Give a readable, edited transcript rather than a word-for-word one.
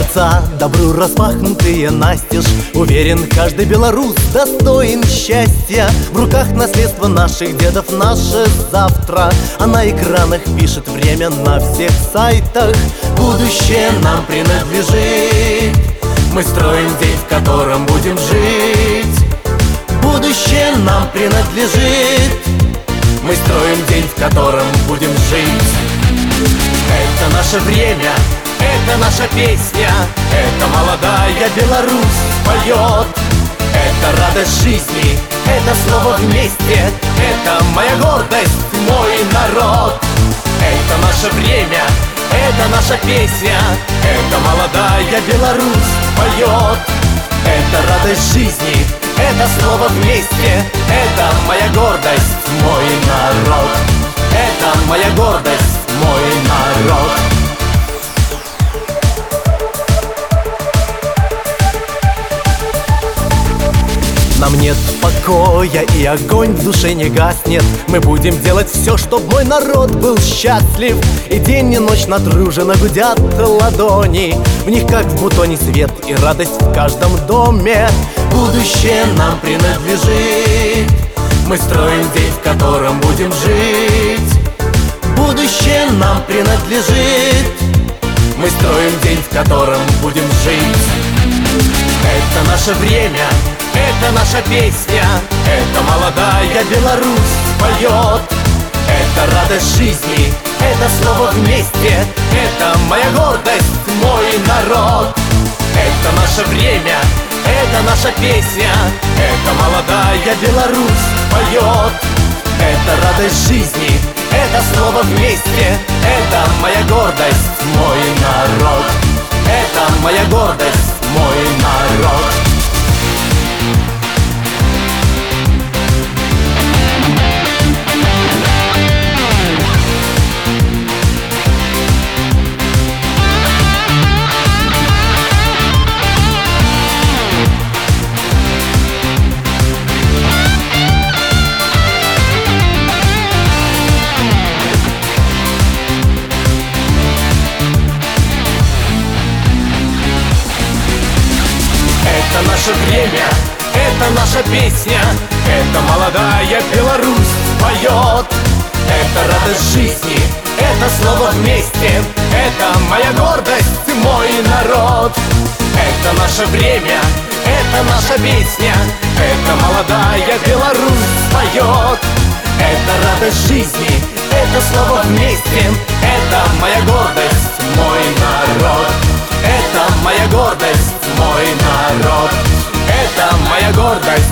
сердца добру распахнутые настежь. Уверен, каждый белорус достоин счастья. В руках наследство наших дедов, наше завтра. А на экранах пишет время на всех сайтах. Будущее нам принадлежит. Мы строим день, в котором будем жить. Будущее нам принадлежит. Мы строим день, в котором будем жить. Это наше время, это наша песня, это молодая Беларусь поет. Это радость жизни, это снова вместе, это моя гордость, мой народ. Это наше время, это наша песня, это молодая Беларусь поет. Это радость жизни, это снова вместе, это моя гордость, мой народ. Это моя гордость, мой народ. Нам нет покоя и огонь в душе не гаснет. Мы будем делать все, чтоб мой народ был счастлив. И день и ночь надруженно гудят ладони. В них как в бутоне свет и радость в каждом доме. Будущее нам принадлежит. Мы строим день, в котором будем жить. Будущее нам принадлежит. Мы строим день, в котором будем жить. Это наше время, это наша песня, это молодая Беларусь поет. Это радость жизни, это снова вместе, это моя гордость, мой народ. Это наше время, это наша песня, это молодая Беларусь поет. Это радость жизни, это снова вместе, это моя гордость, мой народ. Это моя гордость, мой народ. Это наше время, это наша песня, это молодая Беларусь поет. Это радость жизни, это снова вместе, это моя гордость, мой народ. Это наше время, это наша песня, это молодая Беларусь поет. Это радость жизни, это снова вместе, это моя гордость, мой народ. Это моя гордость, мой народ. Это моя гордость.